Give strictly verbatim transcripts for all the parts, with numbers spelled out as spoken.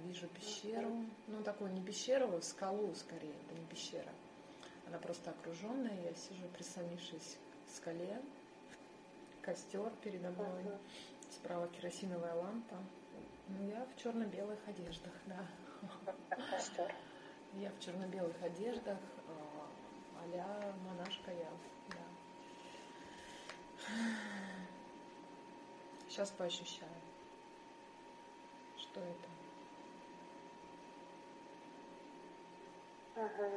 вижу пещеру, ну такую не пещеру, скалу скорее, это не пещера. Она просто окруженная, я сижу, прислонившись к скале, костер передо мной, справа керосиновая лампа. Ну, я в черно-белых одеждах, да. Костер. Я в черно-белых одеждах, а-ля монашка я, да. Сейчас поощущаю, что это. Угу.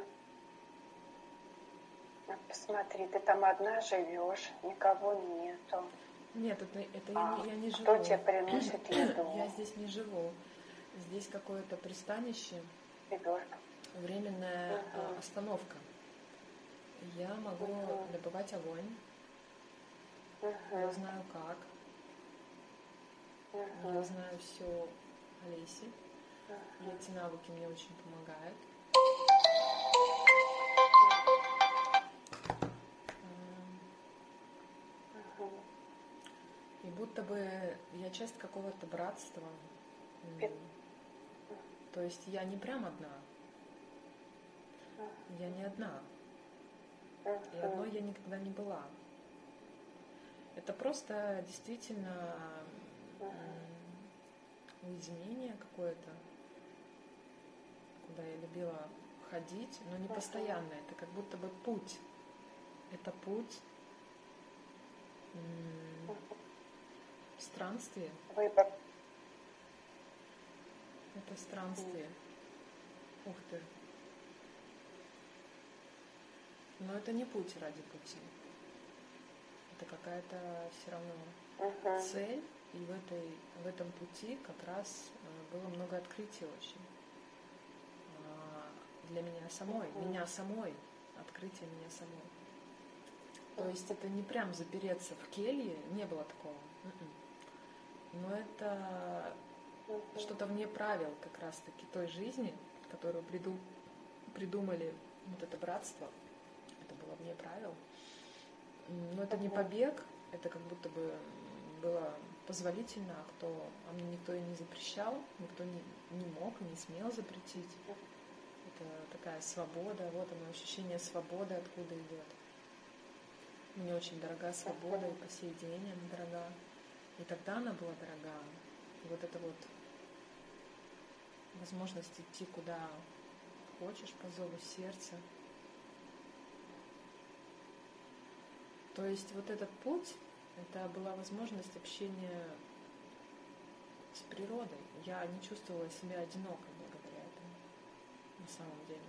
Посмотри, ты там одна живешь, никого нету. Нет, это, это а я, не, я не живу. Кто тебе приносит еду? Я здесь не живу. Здесь какое-то пристанище. Ребенок. Временная угу. остановка. Я могу угу. добывать огонь. Угу. Я знаю как. Угу. Я знаю все о лесе. Угу. И эти навыки мне очень помогают. Угу. И будто бы я часть какого-то братства. Угу. То есть я не прям одна. Я не одна. И одной я никогда не была. Это просто действительно уединение какое-то, куда я любила ходить, но не постоянно. Это как будто бы путь. Это путь странствие. Выбор. Это странствие. Ух ты. Но это не путь ради пути. Это какая-то все равно uh-huh. цель. И в, этой, в этом пути как раз было много открытий очень. Для меня самой. Uh-huh. Меня самой. Открытие меня самой. То есть это не прям запереться в келье. Не было такого. Но это uh-huh. что-то вне правил как раз-таки той жизни, которую приду, придумали вот это братство. Было вне правил. Но это не побег, это как будто бы было позволительно, а кто, а мне никто и не запрещал, никто не, не мог, не смел запретить. Это такая свобода, вот оно, ощущение свободы, откуда идет. Мне очень дорога свобода, и по сей день она дорога. И тогда она была дорога. И вот это вот возможность идти куда хочешь, по зову сердца. То есть вот этот путь, это была возможность общения с природой. Я не чувствовала себя одинокой благодаря этому, на самом деле.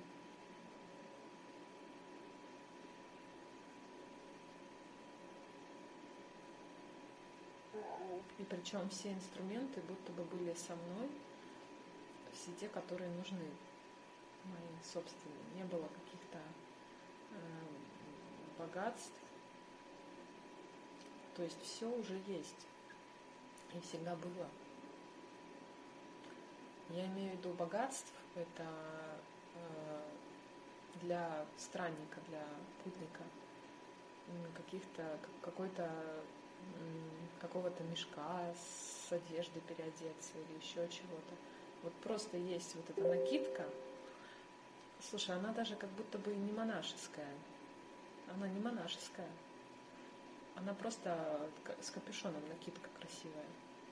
И причем все инструменты будто бы были со мной, все те, которые нужны, мои собственные. Не было каких-то э, богатств. То есть все уже есть. И всегда было. Я имею в виду богатств, это э, для странника, для путника, каких-то, какой-то, какого-то мешка с одеждой переодеться или еще чего-то. Вот просто есть вот эта накидка. Слушай, она даже как будто бы не монашеская. Она не монашеская. Она просто с капюшоном, накидка красивая.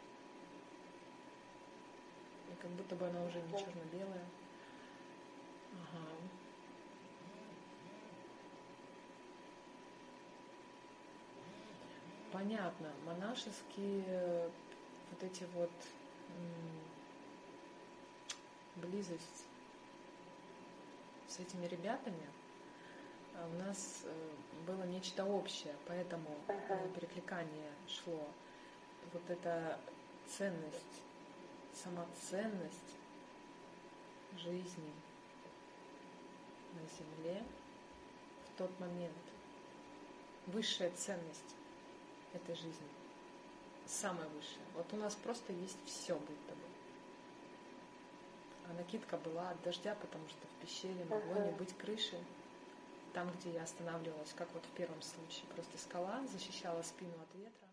И как будто бы она уже не черно-белая. Ага. Понятно. Монашеские вот эти вот м- близость с этими ребятами у нас было нечто общее, поэтому uh-huh. перекликание шло. Вот эта ценность, сама ценность жизни на земле в тот момент, высшая ценность этой жизни, самая высшая. Вот у нас просто есть все будто бы. А накидка была от дождя, потому что в пещере могло uh-huh. не быть крыши. Там, где я останавливалась, как вот в первом случае, просто скала защищала спину от ветра.